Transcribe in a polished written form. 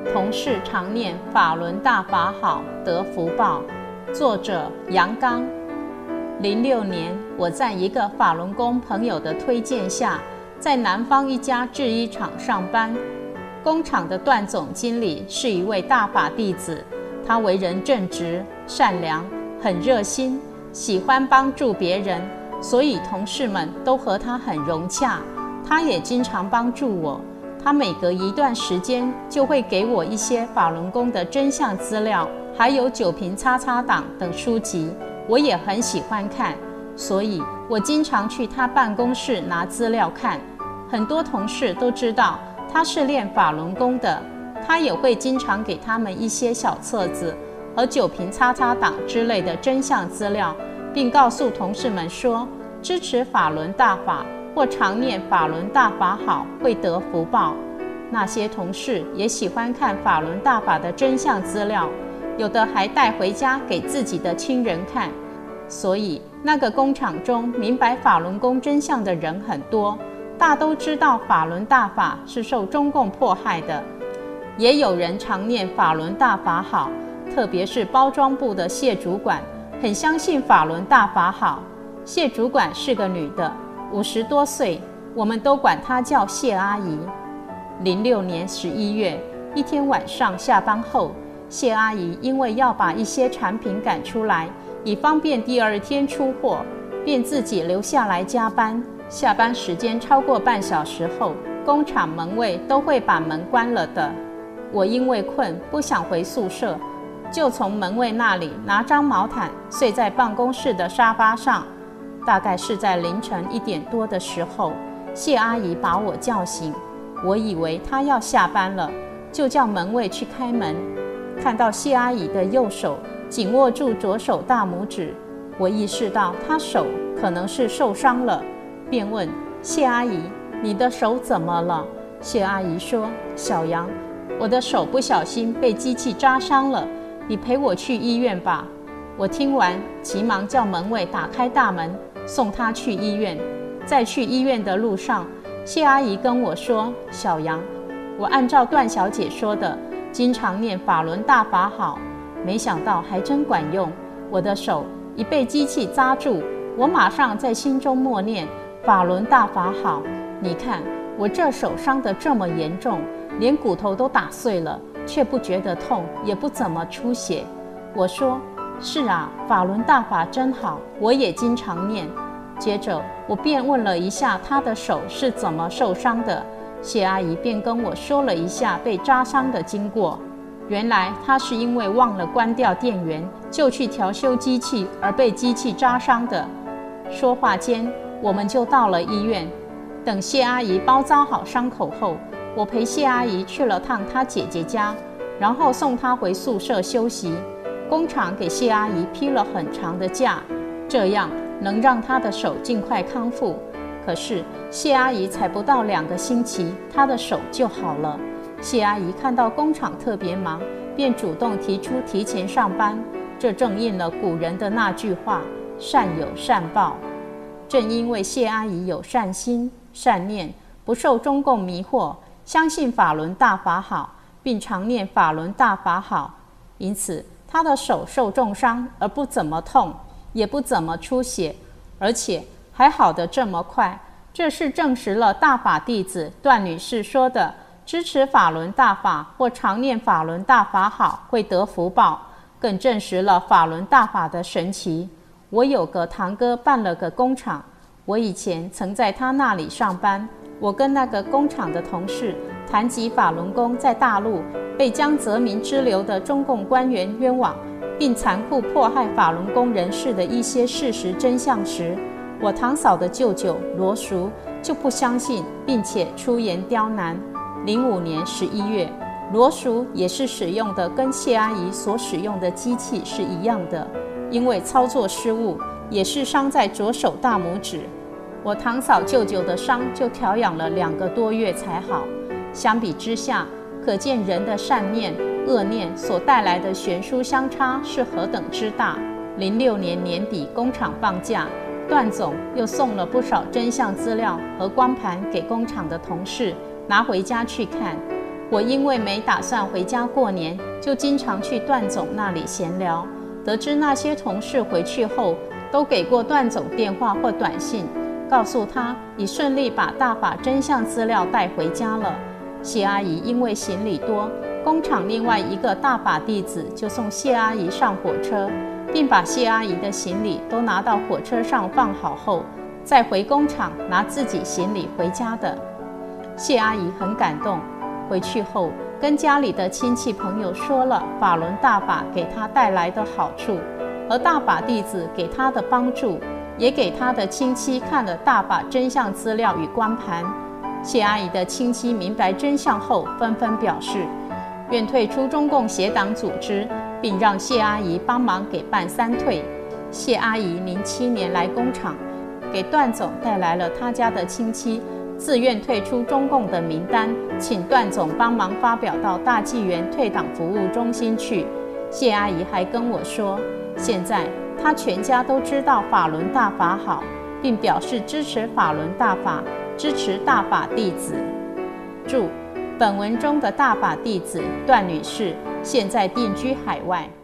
同事常念法轮大法好，得福报。作者杨刚。06年，我在一个法轮功朋友的推荐下，在南方一家制衣厂上班。工厂的段总经理是一位大法弟子，他为人正直、善良，很热心，喜欢帮助别人，所以同事们都和他很融洽。他也经常帮助我，他每隔一段时间就会给我一些法轮功的真相资料，还有九品叉叉党等书籍，我也很喜欢看，所以我经常去他办公室拿资料看。很多同事都知道他是练法轮功的，他也会经常给他们一些小册子和九品叉叉党之类的真相资料，并告诉同事们说，支持法轮大法或常念法轮大法好，会得福报。那些同事也喜欢看法轮大法的真相资料，有的还带回家给自己的亲人看。所以那个工厂中明白法轮功真相的人很多，大都知道法轮大法是受中共迫害的。也有人常念法轮大法好，特别是包装部的谢主管很相信法轮大法好。谢主管是个女的，50多岁，我们都管她叫谢阿姨。06年11月，一天晚上下班后，谢阿姨因为要把一些产品赶出来，以方便第二天出货，便自己留下来加班。下班时间超过半小时后，工厂门卫都会把门关了的。我因为困不想回宿舍，就从门卫那里拿张毛毯睡在办公室的沙发上。大概是在凌晨1点多的时候，谢阿姨把我叫醒，我以为她要下班了，就叫门卫去开门。看到谢阿姨的右手紧握住左手大拇指，我意识到她手可能是受伤了，便问谢阿姨，你的手怎么了？谢阿姨说，小杨，我的手不小心被机器扎伤了，你陪我去医院吧。我听完急忙叫门卫打开大门，送她去医院。在去医院的路上，谢阿姨跟我说，小杨，我按照段小姐说的，经常念法轮大法好，没想到还真管用。我的手一被机器扎住，我马上在心中默念法轮大法好。你看我这手伤得这么严重，连骨头都打碎了，却不觉得痛，也不怎么出血。我说，是啊，法轮大法真好，我也经常念。接着我便问了一下她的手是怎么受伤的，谢阿姨便跟我说了一下被扎伤的经过。原来她是因为忘了关掉电源，就去调修机器而被机器扎伤的。说话间，我们就到了医院。等谢阿姨包扎好伤口后，我陪谢阿姨去了趟她姐姐家，然后送她回宿舍休息。工厂给谢阿姨批了很长的假，这样能让她的手尽快康复。可是谢阿姨才不到2个星期，她的手就好了。谢阿姨看到工厂特别忙，便主动提出提前上班，这正应了古人的那句话，善有善报。正因为谢阿姨有善心善念，不受中共迷惑，相信法轮大法好，并常念法轮大法好，因此她的手受重伤而不怎么痛，也不怎么出血，而且还好得这么快。这是证实了大法弟子段女士说的，支持法轮大法或常念法轮大法好，会得福报，更证实了法轮大法的神奇。我有个堂哥办了个工厂，我以前曾在他那里上班。我跟那个工厂的同事谈及法轮功在大陆被江泽民之流的中共官员冤枉，并残酷迫害法轮功人士的一些事实真相时，我堂嫂的舅舅罗叔就不相信，并且出言刁难。05年11月，罗叔也是使用的跟谢阿姨所使用的机器是一样的，因为操作失误，也是伤在左手大拇指。我堂嫂舅舅的伤就调养了2个多月才好。相比之下，可见人的善念、恶念所带来的悬殊相差是何等之大。06年年底，工厂放假，段总又送了不少真相资料和光盘给工厂的同事拿回家去看。 我因为没打算回家过年，就经常去段总那里闲聊。得知那些同事回去后都给过段总电话或短信，告诉他已顺利把大法真相资料带回家了。谢阿姨因为行李多，工厂另外一个大法弟子就送谢阿姨上火车，并把谢阿姨的行李都拿到火车上放好后，再回工厂拿自己行李回家的。谢阿姨很感动，回去后跟家里的亲戚朋友说了法轮大法给她带来的好处，而大法弟子给她的帮助，也给她的亲戚看了大法真相资料与光盘。谢阿姨的亲戚明白真相后，纷纷表示愿退出中共邪党组织，并让谢阿姨帮忙给办3退。谢阿姨07年来工厂，给段总带来了他家的亲戚自愿退出中共的名单，请段总帮忙发表到大纪元退党服务中心去。谢阿姨还跟我说，现在她全家都知道法轮大法好，并表示支持法轮大法，支持大法弟子。注：本文中的大法弟子段女士现在定居海外。